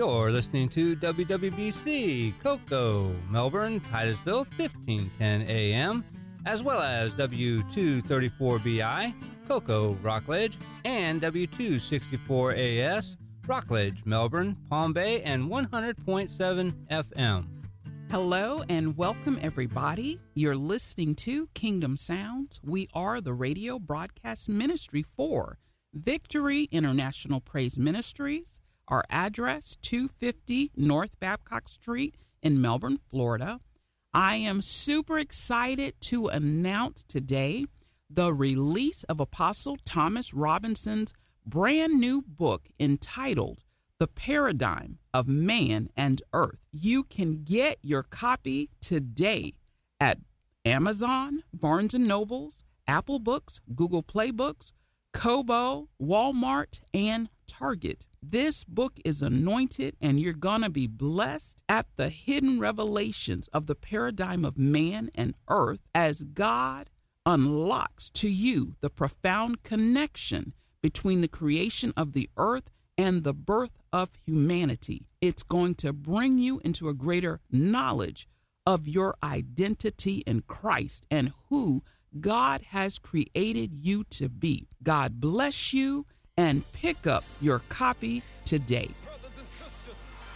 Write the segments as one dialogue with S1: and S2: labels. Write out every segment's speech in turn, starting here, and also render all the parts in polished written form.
S1: You're listening to WWBC, Cocoa, Melbourne, Titusville, 1510 AM, as well as W234BI, Cocoa, Rockledge, and W264AS, Rockledge, Melbourne, Palm Bay, and 100.7 FM.
S2: Hello and welcome, everybody. You're listening to Kingdom Sounds. We are the radio broadcast ministry for Victory International Praise Ministries. Our address, 250 North Babcock Street in Melbourne, Florida. I am super excited to announce today the release of Apostle Thomas Robinson's brand new book entitled The Paradigm of Man and Earth. You can get your copy today at Amazon, Barnes & Nobles, Apple Books, Google Play Books, Kobo, Walmart, and Target. This book is anointed, and you're going to be blessed at the hidden revelations of the paradigm of man and earth as God unlocks to you the profound connection between the creation of the earth and the birth of humanity. It's going to bring you into a greater knowledge of your identity in Christ and who God has created you to be. God bless you, and pick up your copy today.
S3: Brothers and sisters,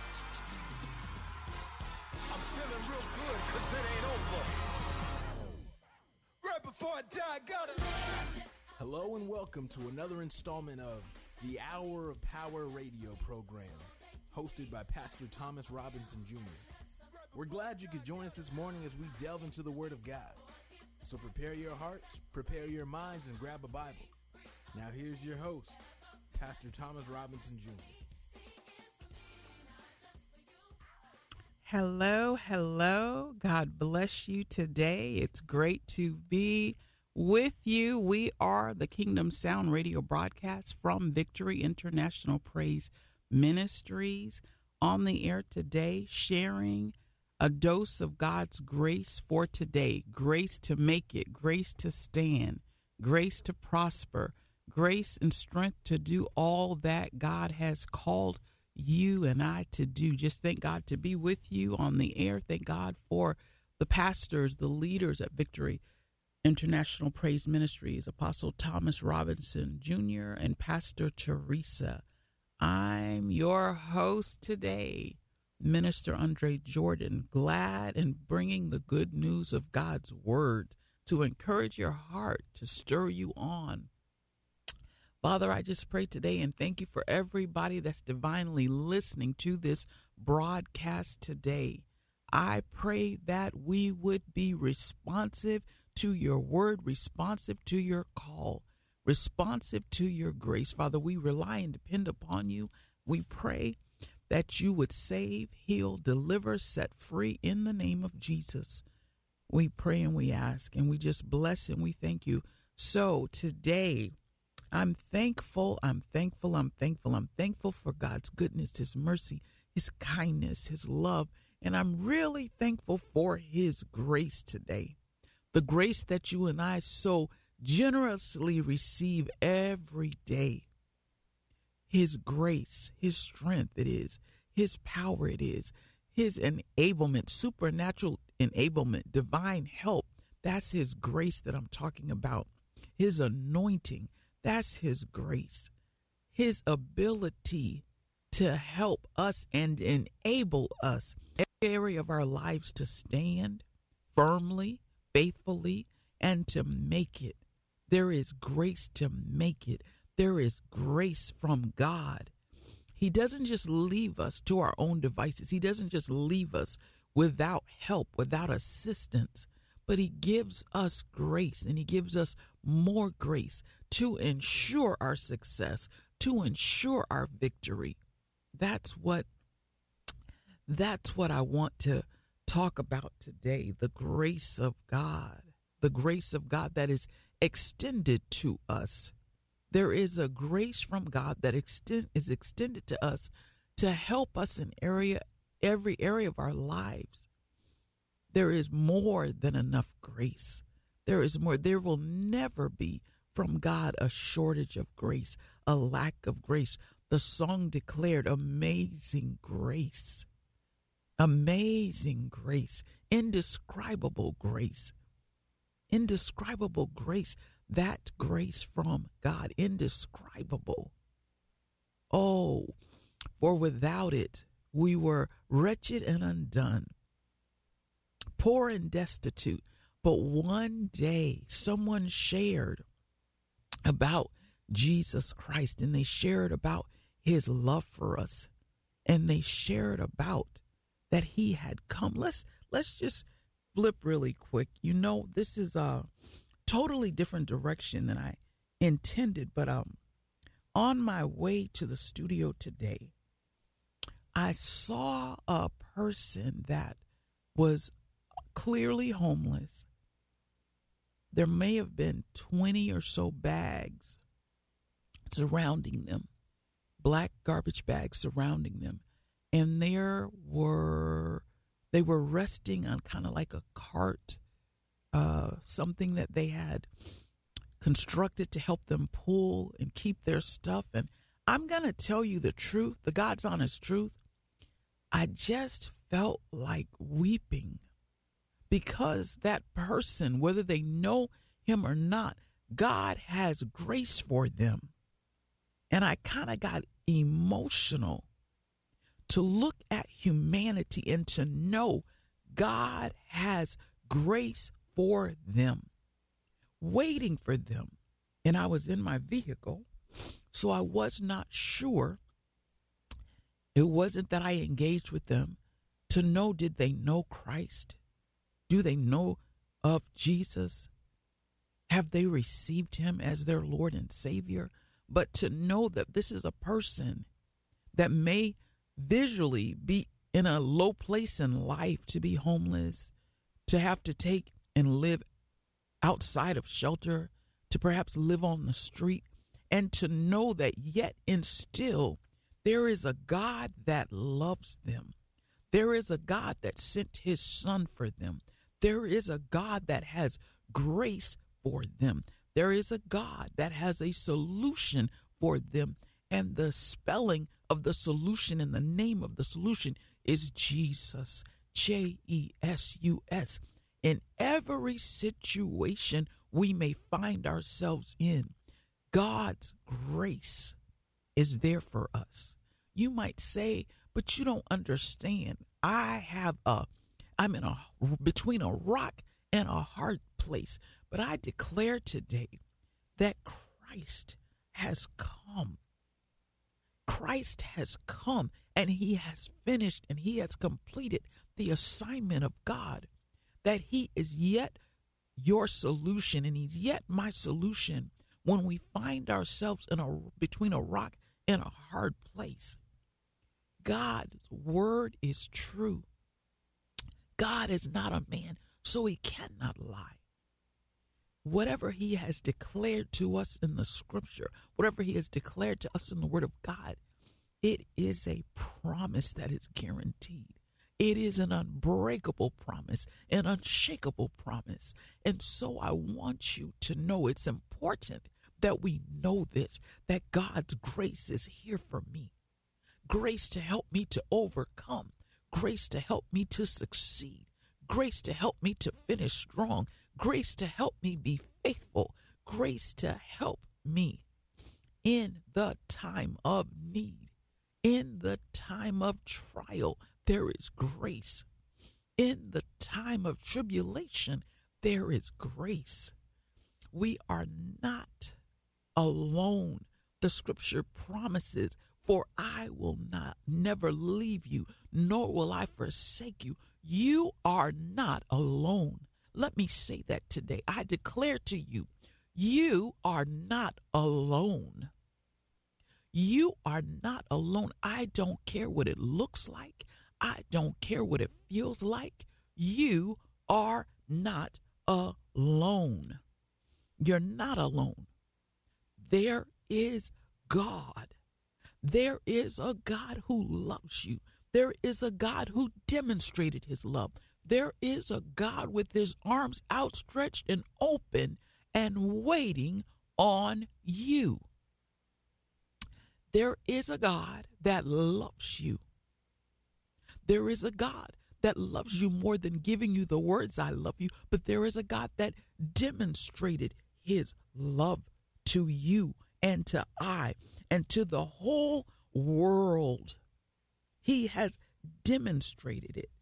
S3: I'm feeling real good 'cause it ain't over. Right before I die, got it.
S4: Hello and welcome to another installment of the Hour of Power radio program, hosted by Pastor Thomas Robinson Jr. We're glad you could join us this morning as we delve into the Word of God. So prepare your hearts, prepare your minds, and grab a Bible. Now here's your host, Pastor Thomas Robinson Jr.
S2: Hello. God bless you today. It's great to be with you. We are the Kingdom Sound radio broadcast from Victory International Praise Ministries, on the air today, sharing a dose of God's grace for today. Grace to make it, grace to stand, grace to prosper, grace and strength to do all that God has called you and I to do. Just thank God to be with you on the air. Thank God for the pastors, the leaders at Victory International Praise Ministries, Apostle Thomas Robinson Jr. and Pastor Teresa. I'm your host today, Minister Andre Jordan, glad and bringing the good news of God's word to encourage your heart, to stir you on. Father, I just pray today and thank you for everybody that's divinely listening to this broadcast today. I pray that we would be responsive to your word, responsive to your call, responsive to your grace. Father, we rely and depend upon you. We pray that you would save, heal, deliver, set free in the name of Jesus. We pray and we ask and we just bless and we thank you. So today, I'm thankful for God's goodness, his mercy, his kindness, his love, and I'm really thankful for his grace today. The grace that you and I so generously receive every day. His grace, his strength it is, his power it is, his enablement, supernatural enablement, divine help. That's his grace that I'm talking about. His anointing, that's his grace. His ability to help us and enable us in every area of our lives to stand firmly, faithfully, and to make it. There is grace to make it. There is grace from God. He doesn't just leave us to our own devices. He doesn't just leave us without help, without assistance, but he gives us grace, and he gives us more grace to ensure our success, to ensure our victory. That's what I want to talk about today, the grace of God that is extended to us. There is a grace from God that is extended to us to help us in every area of our lives. There is more than enough grace. There is more. There will never be from God a shortage of grace, a lack of grace. the song declared, amazing grace, amazing grace, indescribable grace, indescribable grace, that grace from God, indescribable. Oh, for without it, we were wretched and undone, poor and destitute. But one day someone shared about Jesus Christ, and they shared about his love for us, and they shared about that he had come. Let's just flip really quick. You know, this is a totally different direction than I intended, but on my way to the studio today, I saw a person that was clearly homeless. There may have been 20 or so bags surrounding them, black garbage bags surrounding them. And they were resting on kind of like a cart, something that they had constructed to help them pull and keep their stuff. And I'm going to tell you the truth, the God's honest truth. I just felt like weeping, because that person, whether they know him or not, God has grace for them. And I kind of got emotional to look at humanity and to know God has grace for them, waiting for them. And I was in my vehicle, so I was not sure. It wasn't that I engaged with them to know, did they know Christ? Do they know of Jesus? Have they received him as their Lord and Savior? But to know that this is a person that may visually be in a low place in life, to be homeless, to have to take and live outside of shelter, to perhaps live on the street, and to know that yet and still there is a God that loves them. There is a God that sent his son for them. There is a God that has grace for them. There is a God that has a solution for them. And the spelling of the solution and the name of the solution is Jesus, J-E-S-U-S. In every situation we may find ourselves in, God's grace is there for us. You might say, but you don't understand. I'm between a rock and a hard place. But I declare today that Christ has come. Christ has come, and he has finished and he has completed the assignment of God, that he is yet your solution and he's yet my solution when we find ourselves between a rock and a hard place. God's word is true. God is not a man, so he cannot lie. Whatever he has declared to us in the scripture, whatever he has declared to us in the word of God, it is a promise that is guaranteed. It is an unbreakable promise, an unshakable promise. And so I want you to know, it's important that we know this, that God's grace is here for me. Grace to help me to overcome. Grace to help me to succeed. Grace to help me to finish strong. Grace to help me be faithful. Grace to help me in the time of need. In the time of trial, there is grace. In the time of tribulation, there is grace. We are not alone. The scripture promises, for I will never leave you, nor will I forsake you. You are not alone. Let me say that today. I declare to you, you are not alone. You are not alone. I don't care what it looks like. I don't care what it feels like. You are not alone. You're not alone. There is God. There is a God who loves you. There is a God who demonstrated his love. There is a God with his arms outstretched and open and waiting on you. there is a God that loves you. There is a God that loves you more than giving you the words, I love you. But there is a God that demonstrated his love to you and to I and to the whole world. He has demonstrated it.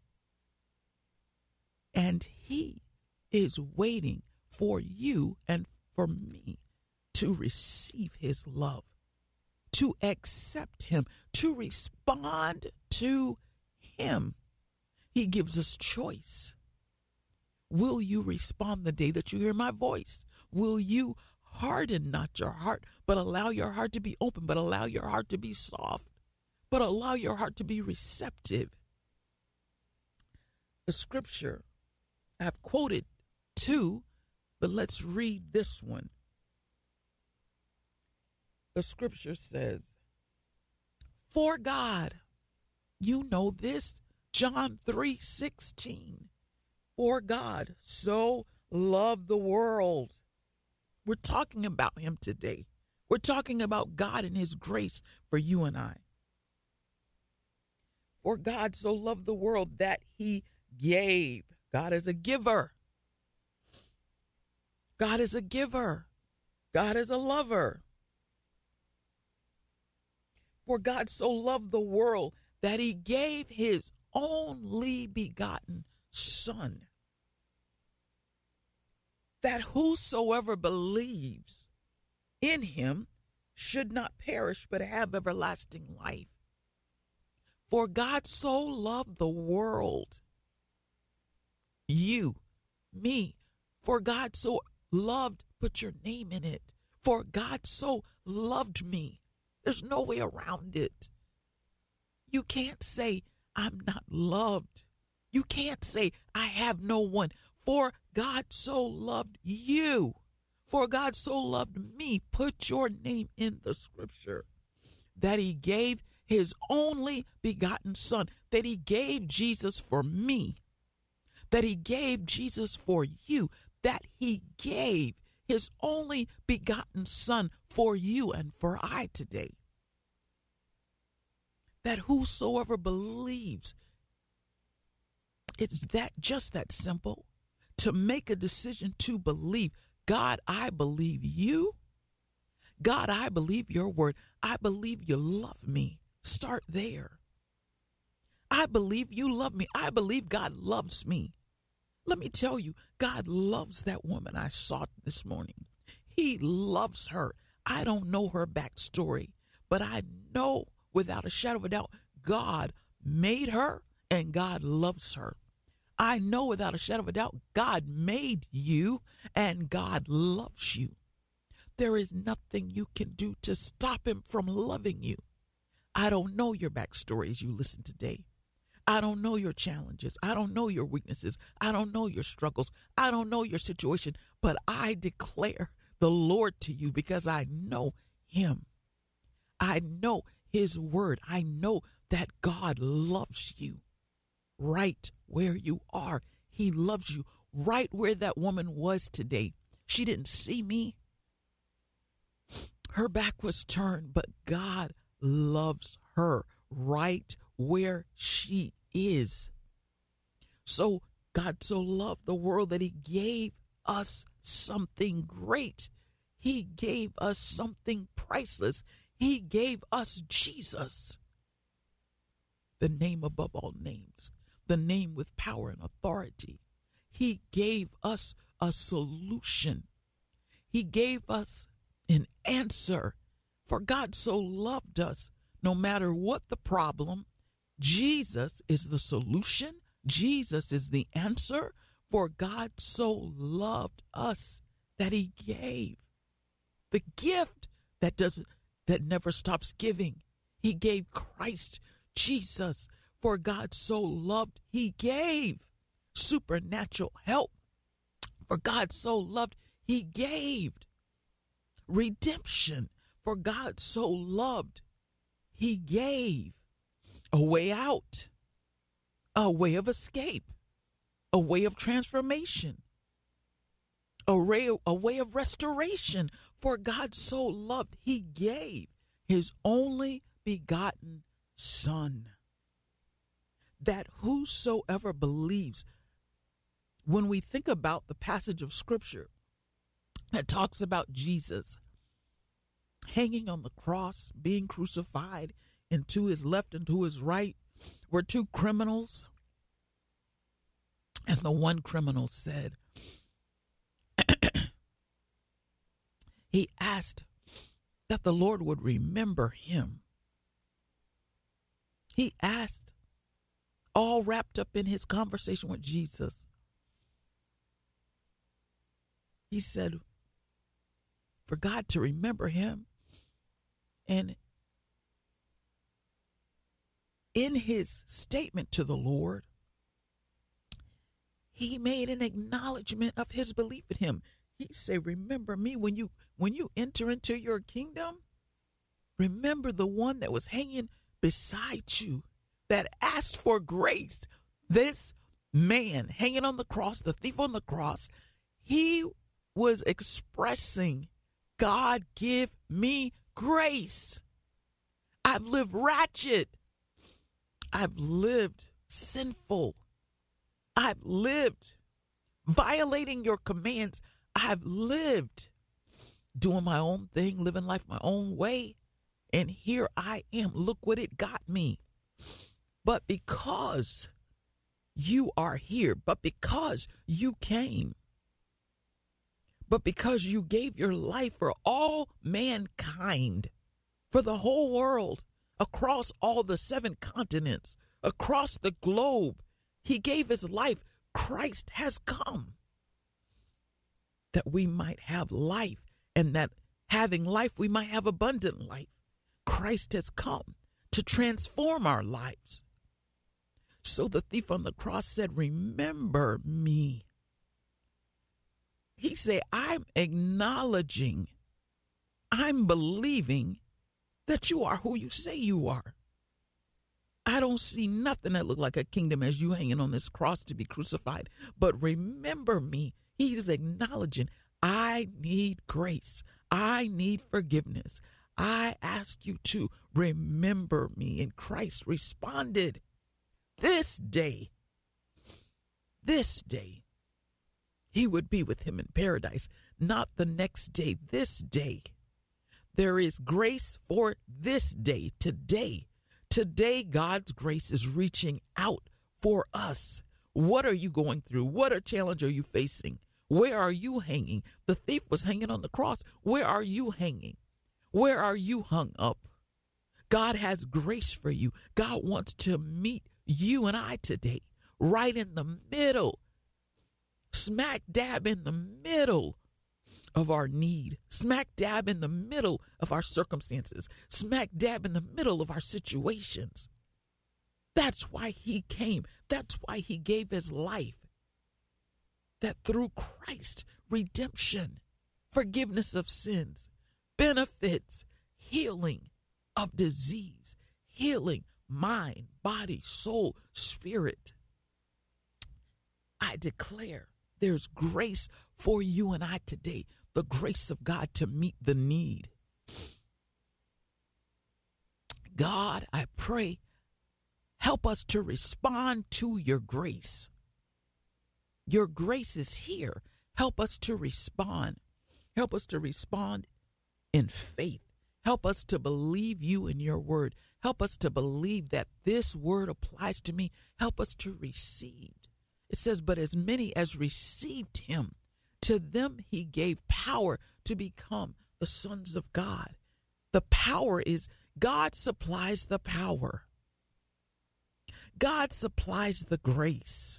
S2: And he is waiting for you and for me to receive his love, to accept him, to respond to him. He gives us choice. Will you respond the day that you hear my voice? Will you harden not your heart, but allow your heart to be open, but allow your heart to be soft, but allow your heart to be receptive? The scripture I've quoted two, but let's read this one. The scripture says, for God, you know this, John 3:16. For God so loved the world. We're talking about him today. We're talking about God and his grace for you and I. For God so loved the world that he gave. God is a giver. God is a giver. God is a lover. For God so loved the world that he gave his only begotten Son, that whosoever believes in him should not perish but have everlasting life. For God so loved the world, you, me, for God so loved, put your name in it. For God so loved me. There's no way around it. You can't say, I'm not loved. You can't say, I have no one. For God so loved you. For God so loved me. Put your name in the scripture. That he gave his only begotten Son. That he gave Jesus for me. That he gave Jesus for you. That he gave his only begotten Son for you and for I today. That whosoever believes, it's that just that simple. To make a decision to believe. God, I believe you. God, I believe your word. I believe you love me. Start there. I believe you love me. I believe God loves me. Let me tell you, God loves that woman I saw this morning. He loves her. I don't know her backstory, but I know without a shadow of a doubt, God made her and God loves her. I know without a shadow of a doubt, God made you and God loves you. There is nothing you can do to stop him from loving you. I don't know your backstory as you listen today. I don't know your challenges. I don't know your weaknesses. I don't know your struggles. I don't know your situation, but I declare the Lord to you because I know him. I know his word. I know that God loves you right where you are. He loves you right where that woman was today. She didn't see me. Her back was turned, but God loves her right where she is. So God so loved the world that he gave us something great. He gave us something priceless. He gave us Jesus, the name above all names, the name with power and authority. He gave us a solution. He gave us an answer. For God so loved us, no matter what the problem, Jesus is the solution. Jesus is the answer. For God so loved us that he gave the gift that never stops giving. He gave Christ Jesus. For God so loved, he gave supernatural help. For God so loved, he gave redemption. For God so loved, he gave a way out, a way of escape, a way of transformation, a way of restoration. For God so loved, he gave his only begotten Son, that whosoever believes. When we think about the passage of Scripture that talks about Jesus hanging on the cross, being crucified, and to his left and to his right were two criminals, and the one criminal said, he asked that the Lord would remember him. He asked, all wrapped up in his conversation with Jesus. He said, for God to remember him. And in his statement to the Lord, he made an acknowledgement of his belief in him. He said, remember me when you enter into your kingdom. Remember the one that was hanging beside you, that asked for grace. This man hanging on the cross, the thief on the cross, he was expressing, God, give me grace. I've lived ratchet. I've lived sinful. I've lived violating your commands. I've lived doing my own thing, living life my own way. And here I am. Look what it got me. But because you are here, but because you came, but because you gave your life for all mankind, for the whole world, across all the 7 continents, across the globe, he gave his life. Christ has come that we might have life, and that having life, we might have abundant life. Christ has come to transform our lives. So the thief on the cross said, remember me. He said, I'm acknowledging, I'm believing that you are who you say you are. I don't see nothing that look like a kingdom as you hanging on this cross to be crucified. But remember me. He is acknowledging, I need grace. I need forgiveness. I ask you to remember me. And Christ responded, this day, he would be with him in paradise. Not the next day, this day. There is grace for this day, today. Today, God's grace is reaching out for us. What are you going through? What challenge are you facing? Where are you hanging? The thief was hanging on the cross. Where are you hanging? Where are you hung up? God has grace for you. God wants to meet you and I today, right in the middle, smack dab in the middle of our need, smack dab in the middle of our circumstances, smack dab in the middle of our situations. That's why he came. That's why he gave his life. That through Christ, redemption, forgiveness of sins, benefits, healing of disease, healing, mind, body, soul, spirit. I declare there's grace for you and I today, the grace of God to meet the need. God, I pray, help us to respond to your grace. Your grace is here. Help us to respond. Help us to respond in faith. Help us to believe you in your word. Help us to believe that this word applies to me. Help us to receive. It says, but as many as received him, to them he gave power to become the sons of God. The power is God supplies the power. God supplies the grace.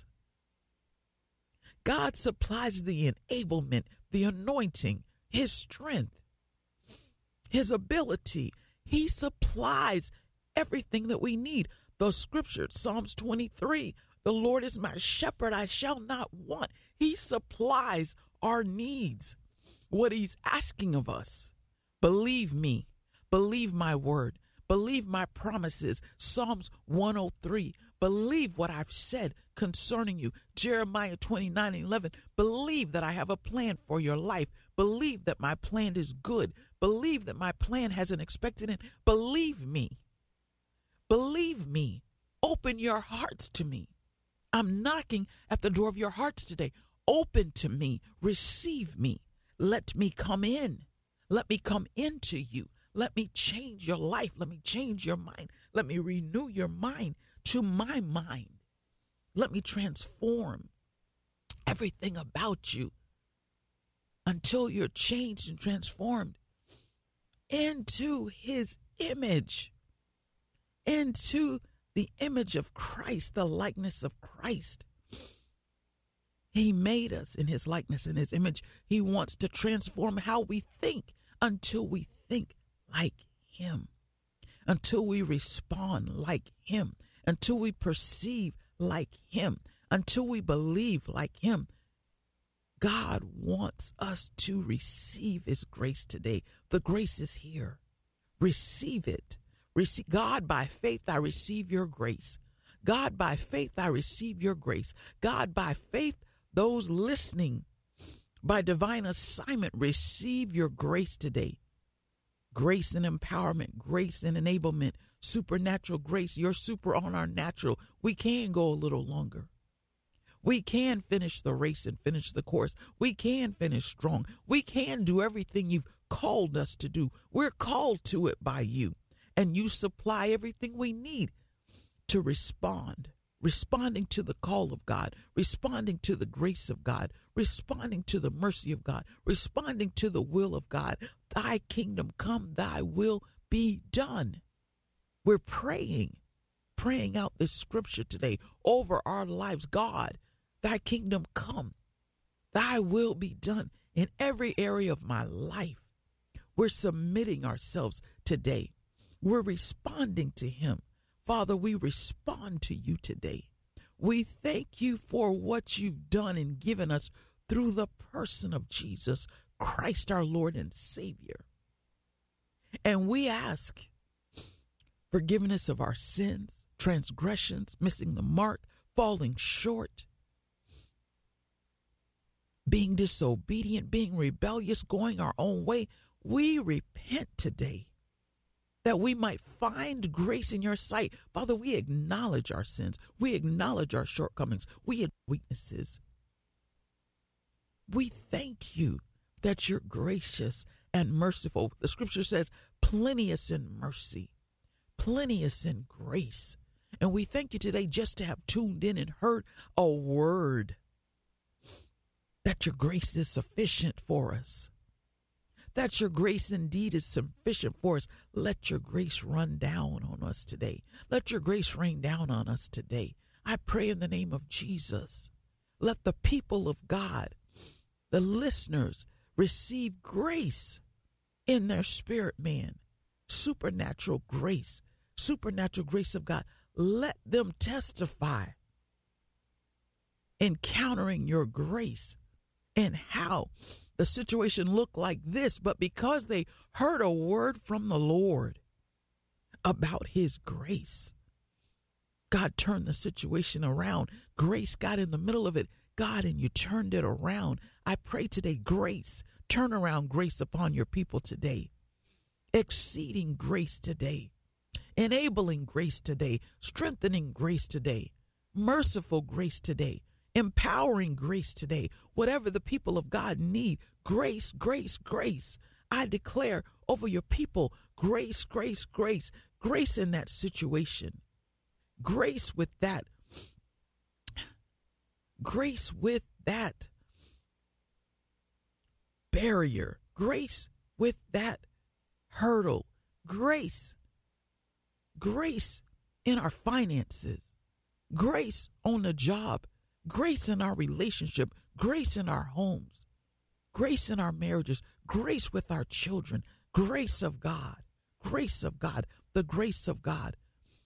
S2: God supplies the enablement, the anointing, his strength, his ability. He supplies everything that we need. The scripture, Psalms 23, the Lord is my shepherd, I shall not want. He supplies our needs, what he's asking of us. Believe me, believe my word, believe my promises. Psalms 103,
S5: Believe what I've said concerning you. Jeremiah 29:11. Believe that I have a plan for your life. Believe that my plan is good. Believe that my plan has an expected end. Believe me. Believe me. Open your hearts to me. I'm knocking at the door of your hearts today. Open to me. Receive me. Let me come in. Let me come into you. Let me change your life. Let me change your mind. Let me renew your mind to my mind. Let me transform everything about you until you're changed and transformed into his image, into the image of Christ, the likeness of Christ. He made us in his likeness, in his image. He wants to transform how we think until we think like him, until we respond like him, until we perceive like him, until we believe like him. God wants us to receive his grace today. The grace is here. Receive it. Receive. God, by faith, I receive your grace. God, by faith, I receive your grace. God, by faith, those listening by divine assignment, receive your grace today. Grace and empowerment, grace and enablement, supernatural grace. You're super on our natural. We can go a little longer. We can finish the race and finish the course. We can finish strong. We can do everything you've called us to do. We're called to it by you. And you supply everything we need to respond. Responding to the call of God, responding to the grace of God, responding to the mercy of God, responding to the will of God. Thy kingdom come, thy will be done. We're praying out this scripture today over our lives. God, thy kingdom come, thy will be done in every area of my life. We're submitting ourselves today. We're responding to him. Father, we respond to you today. We thank you for what you've done and given us through the person of Jesus Christ, our Lord and Savior. And we ask forgiveness of our sins, transgressions, missing the mark, falling short, being disobedient, being rebellious, going our own way. We repent today, that we might find grace in your sight. Father, we acknowledge our sins. We acknowledge our shortcomings. We have weaknesses. We thank you that you're gracious and merciful. The scripture says, plenteous in mercy, plenteous in grace. And we thank you today just to have tuned in and heard a word that your grace is sufficient for us. That your grace indeed is sufficient for us. Let your grace run down on us today. Let your grace rain down on us today. I pray in the name of Jesus. Let the people of God, the listeners, receive grace in their spirit, man. Supernatural grace of God. Let them testify, encountering your grace and how the situation looked like this, but because they heard a word from the Lord about his grace, God turned the situation around. Grace got in the middle of it, God, and you turned it around. I pray today, grace, turn around grace upon your people today, exceeding grace today, enabling grace today, strengthening grace today, merciful grace today, empowering grace today. Whatever the people of God need, grace, grace, grace. I declare over your people, grace, grace, grace, grace in that situation. Grace with that barrier. Grace with that hurdle. Grace in our finances. Grace on the job. Grace in our relationship, grace in our homes, grace in our marriages, grace with our children, grace of God, the grace of God.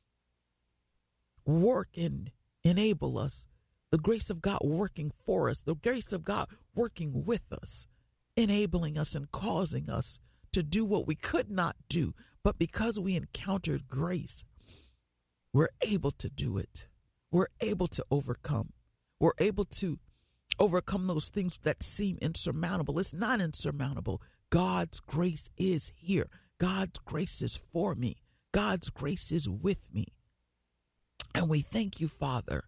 S5: Work and enable us, the grace of God working for us, the grace of God working with us, enabling us and causing us to do what we could not do, but because we encountered grace, we're able to do it. we're able to overcome. We're able to overcome those things that seem insurmountable. It's not insurmountable. God's grace is here. God's grace is for me. God's grace is with me. And we thank you, Father.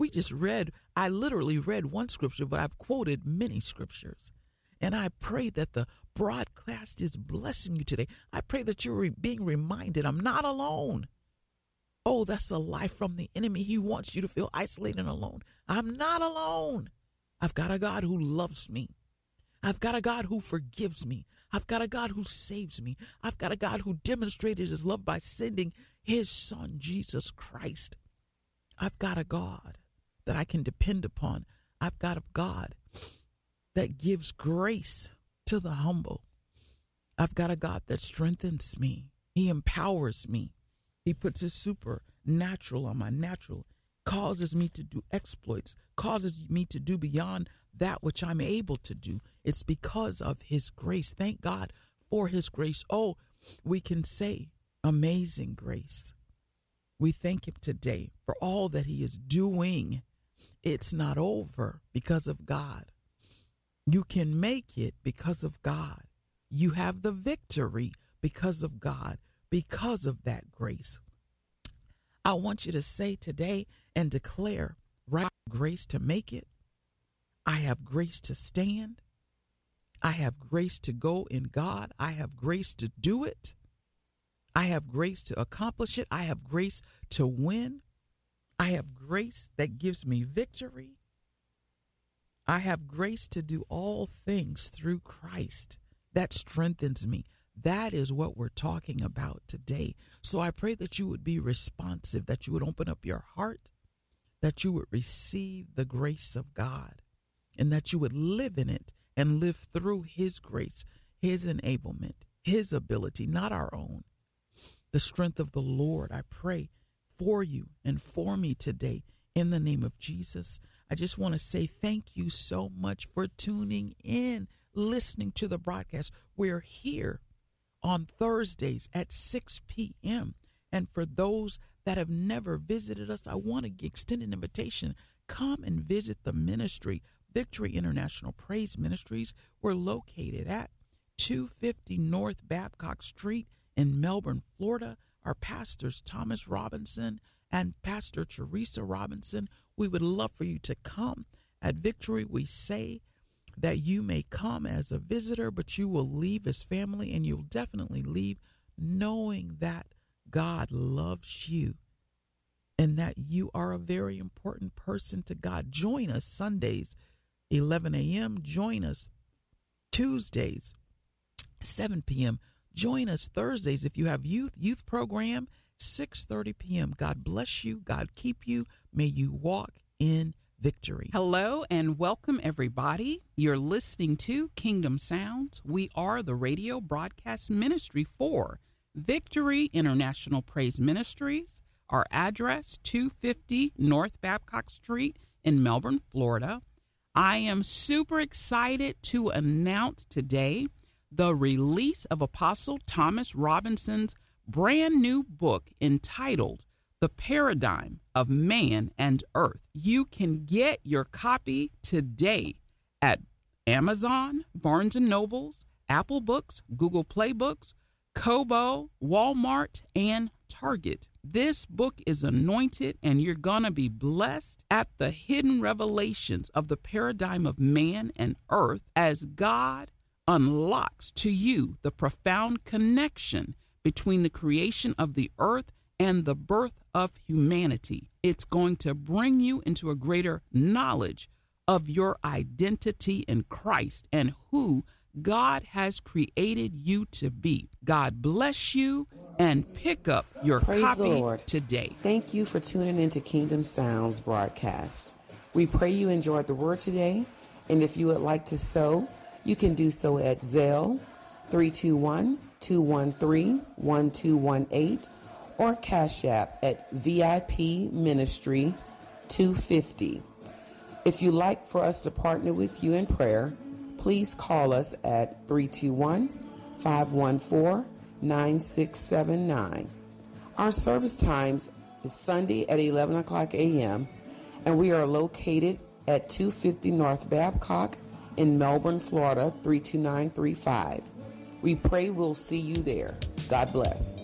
S5: I literally read one scripture, but I've quoted many scriptures. And I pray that the broadcast is blessing you today. I pray that you're being reminded I'm not alone. Oh, that's a lie from the enemy. He wants you to feel isolated and alone. I'm not alone. I've got a God who loves me. I've got a God who forgives me. I've got a God who saves me. I've got a God who demonstrated his love by sending his son, Jesus Christ. I've got a God that I can depend upon. I've got a God that gives grace to the humble. I've got a God that strengthens me. He empowers me. He puts his supernatural on my natural, causes me to do exploits, causes me to do beyond that which I'm able to do. It's because of his grace. Thank God for his grace. Oh, we can say amazing grace. We thank him today for all that he is doing. It's not over because of God. You can make it because of God. You have the victory because of God, because of that grace. I want you to say today and declare, right, grace to make it. I have grace to stand. I have grace to go in God. I have grace to do it. I have grace to accomplish it. I have grace to win. I have grace that gives me victory. I have grace to do all things through Christ that strengthens me. That is what we're talking about today. So I pray that you would be responsive, that you would open up your heart, that you would receive the grace of God, and that you would live in it and live through his grace, his enablement, his ability, not our own. The strength of the Lord, I pray for you and for me today in the name of Jesus. I just want to say thank you so much for tuning in, listening to the broadcast. We're here on Thursdays at 6 p.m. And for those that have never visited us, I want to extend an invitation. Come and visit the ministry, Victory International Praise Ministries. We're located at 250 North Babcock Street in Melbourne, Florida. Our pastors, Thomas Robinson and Pastor Teresa Robinson. We would love for you to come. At Victory, we say that you may come as a visitor, but you will leave as family, and you'll definitely leave knowing that God loves you and that you are a very important person to God. Join us Sundays, 11 a.m. Join us Tuesdays, 7 p.m. Join us Thursdays if you have youth program, 6:30 p.m. God bless you. God keep you. May you walk in victory.
S2: Hello and welcome, everybody. You're listening to Kingdom Sounds. We are the radio broadcast ministry for Victory International Praise Ministries. Our address, 250 North Babcock Street in Melbourne, Florida. I am super excited to announce today the release of Apostle Thomas Robinson's brand new book entitled The Paradigm of Man and Earth. You can get your copy today at Amazon, Barnes & Nobles, Apple Books, Google Play Books, Kobo, Walmart, and Target. This book is anointed, and you're going to be blessed at the hidden revelations of the paradigm of man and earth as God unlocks to you the profound connection between the creation of the earth and the birth of humanity. It's going to bring you into a greater knowledge of your identity in Christ and who God has created you to be. God bless you, and pick up your
S6: Praise
S2: copy
S6: the Lord.
S2: today.
S6: Thank you for tuning into Kingdom Sounds broadcast. We pray you enjoyed the word today, and if you would like to sow, you can do so at Zelle 321-213-1218 or Cash App at VIP Ministry 250. If you'd like for us to partner with you in prayer, please call us at 321-514-9679. Our service times is Sunday at 11 o'clock a.m., and we are located at 250 North Babcock in Melbourne, Florida, 32935. We pray we'll see you there. God bless.